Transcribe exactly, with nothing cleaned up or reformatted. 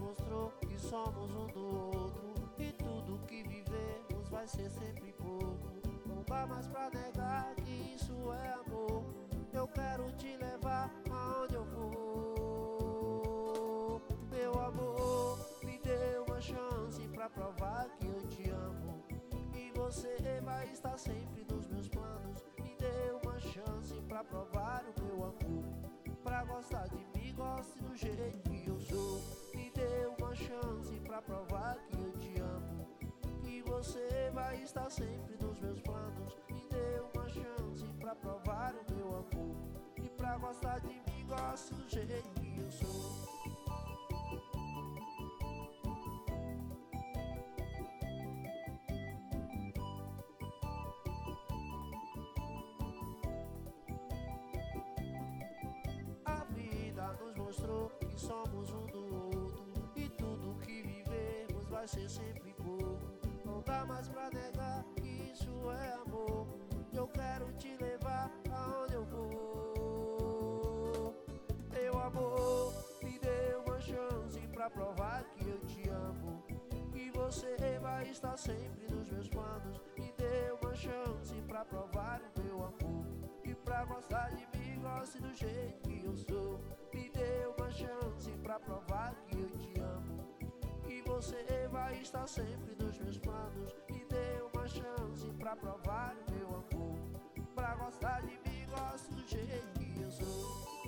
mostrou que somos um do outro, e tudo que vivemos vai ser sempre pouco. Não dá mais pra negar que isso é amor. Eu quero te levar aonde eu for. Meu amor, me dê uma chance pra provar que eu te amo, e você vai estar sempre nos meus planos. Me dê uma chance pra provar o meu amor. Pra gostar de mim, goste do jeito que eu sou. Me dê uma chance pra provar que eu te amo, e você vai estar sempre nos meus planos. Me dê uma chance pra provar o meu amor, e pra gostar de mim, goste do jeito que eu sou. A vida nos mostrou que somos um do outro, e tudo que vivemos vai ser sempre pouco. Não dá mais pra negar que isso é amor. Eu quero te levar aonde eu vou. Meu amor, me dê uma chance pra provar que eu te amo, e você vai estar sempre nos meus planos. Me dê uma chance pra provar o meu amor, e pra gostar de mim, goste do jeito que eu sou. Me dê uma chance pra provar que eu te amo, e você vai estar sempre nos meus planos. Me dê uma chance pra provar o meu amor, pra gostar de mim, goste do jeito que eu sou.